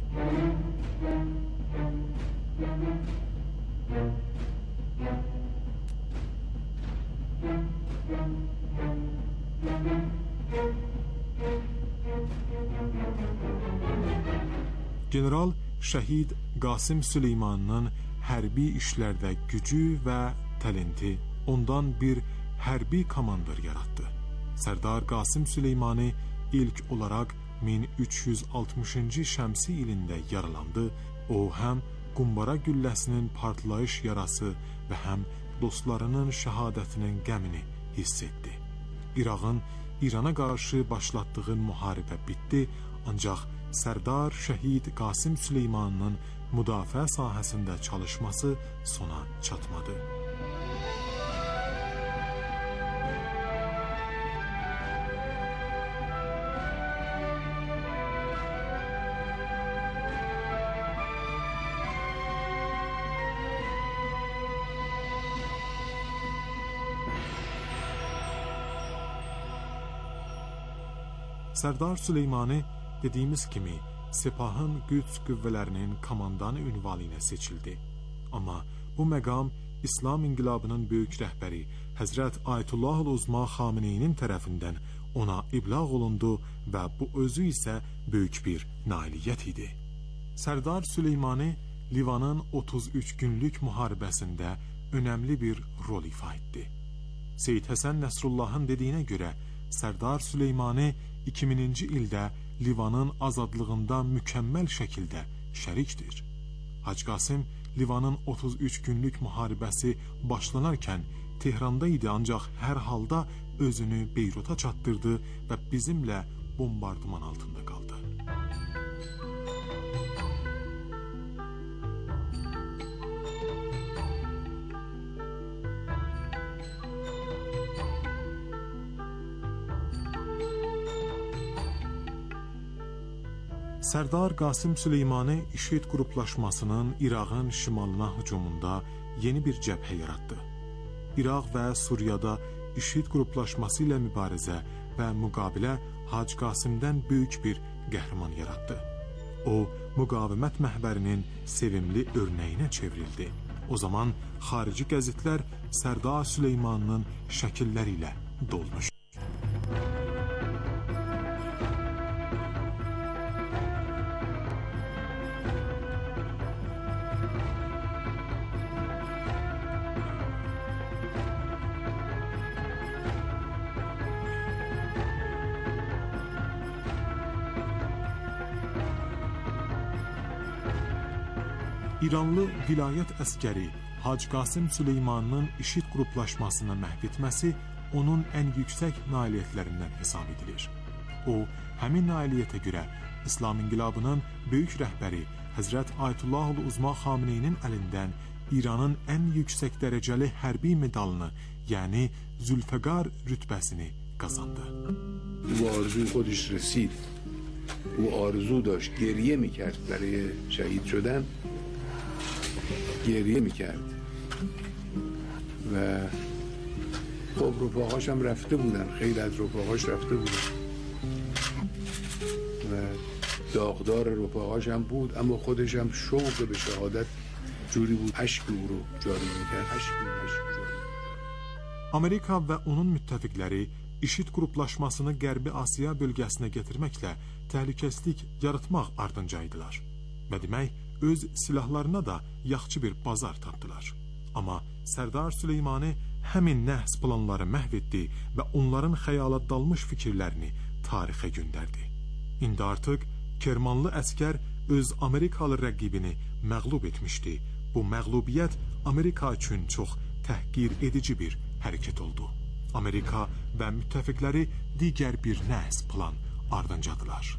General şəhid Qasım Süleymanının hərbi işlərdə gücü və talenti ondan bir hərbi komandir yaratdı. Sərdar Qasım Süleymani ilk olaraq 1360-cı Şəmsi ilində yaralandı. O, həm qumbara gülləsinin partlayış yarası və həm dostlarının şəhadətinin qəmini hiss etdi. İraqın İrana qarşı başlatdığı müharibə bitdi, ancaq Sərdar şəhid Qasım Süleymanının müdafiə sahəsində çalışması sona çatmadı. Sərdar Süleymani dediyimiz kimi Sepahın Qüds qüvvələrinin komandanı ünvanı ilə seçildi. Amma bu məqam İslam İnqilabının böyük rəhbəri Həzrət Ayətullah Uzma Xameneyinin tərəfindən ona iblağ olundu və bu özü isə böyük bir nailiyyət idi. Sərdar Süleymani Livanın 33 günlük müharibəsində önəmli bir rol ifa etdi. Seyyid Həsən Nəsrullahın dediyinə görə Sərdar Süleymani 2000-ci ildə Livanın azadlığında mükəmməl şəkildə şərikdir. Hacı Qasım Livanın 33 günlük müharibəsi başlanarkən Tehranda idi, ancaq hər halda özünü Beyruta çatdırdı və bizimlə bombardıman altında qaldı. Sərdar Qasım Süleymani IŞİD qruplaşmasının İraqın şimalına hücumunda yeni bir cəbhə yaratdı. İraq və Suriyada IŞİD qruplaşması ilə mübarizə və müqabilə Hacı Qasım'dən böyük bir qəhrəman yaratdı. O, müqavimət məhbərinin sevimli örnəyinə çevrildi. O zaman xarici qəzetlər Sərdar Süleymanının şəkilləri ilə dolmuş. İranlı vilayət əskəri Hacı Qasım Süleymanının IŞİD qruplaşmasını məhv etməsi onun ən yüksək nailiyyətlərindən hesab edilir. O, həmin nailiyyətə görə İslam İnqilabının böyük rəhbəri Həzrət Ayətullah Uzma Xameneyinin əlindən İranın ən yüksək dərəcəli hərbi medalını, yəni Zülfəqar rütbəsini kazandı.
Bu arzu خودش رسید. او آرزو داشت گریه میکرد برای شهید شدن گریه میکرد و خب رفاقاش هم رفته بودن خیلی از رفاقاش رفته بودن و داغدار رفاقاش هم بود اما خودش هم شوق به شهادت جوری بود اشک او رو جاری میکرد
Amerika və onun müttəfiqləri IŞİD qruplaşmasını Qərbi Asiya bölgəsinə gətirməklə təhlükəsizlik yaratmaq ardınca idilər. Və demək, öz silahlarına da yaxşı bir bazar tapdılar. Amma Sərdar Süleymani həmin nəhs planları məhv etdi və onların xəyala dalmış fikirlərini tarixə göndərdi. İndi artıq Kermanlı əskər öz Amerikalı rəqibini məğlub etmişdi. Bu məğlubiyyət Amerika üçün çox təhqir edici bir hərəkət oldu. Amerika və müttəfiqləri digər bir nəhs plan ardıncadılar.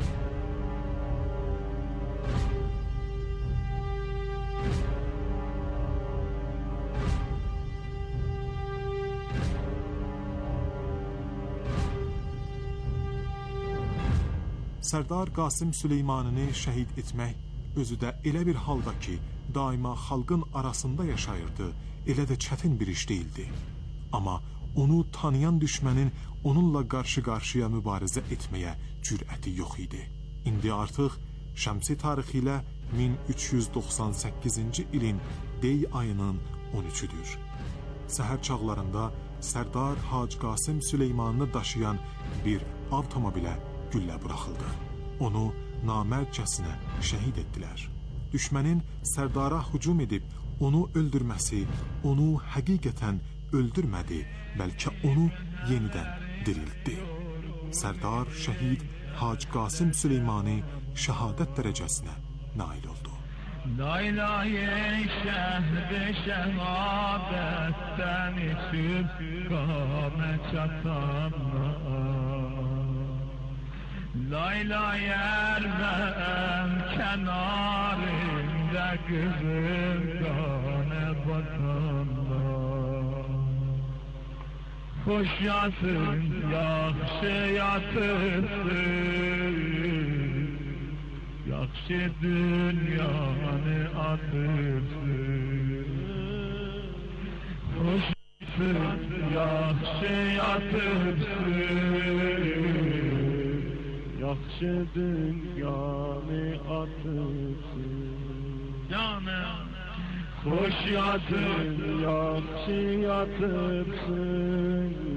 Sərdar Qasım Süleymanini şəhid etmək özü də elə bir halda ki, daima xalqın arasında yaşayırdı, elə də çətin bir iş değildi. Amma onu tanıyan düşmənin onunla qarşı-qarşıya mübarizə etməyə cürəti yox idi. İndi artıq şəmsi tarixi ilə 1398-ci ilin dey ayının 13-üdür. Səhər çağlarında Sərdar Hacı Qasım Süleymanını daşıyan bir avtomobilə güllə buraxıldı. Onu namərcəsinə şəhid etdilər. Düşmənin Sərdara hücum edib onu öldürməsi, onu həqiqətən öldürmədi, bəlkə onu yenidən diriltdi. Sərdar şəhid Hacı Qasım Süleymani şəhadət dərəcəsinə nail oldu.
Laylaye şehre şehadetten içip kâme çatanlar Laylaye ermem kenarında kızım kâne batanlar Hoş yatın, yaxşı yatırsın Yaxşı dünyanı atırsın Hoş yatın, yaxşı yatırsın Yaxşı dünyanı atırsın Canım Hoş yatın, yaxşı yatırsın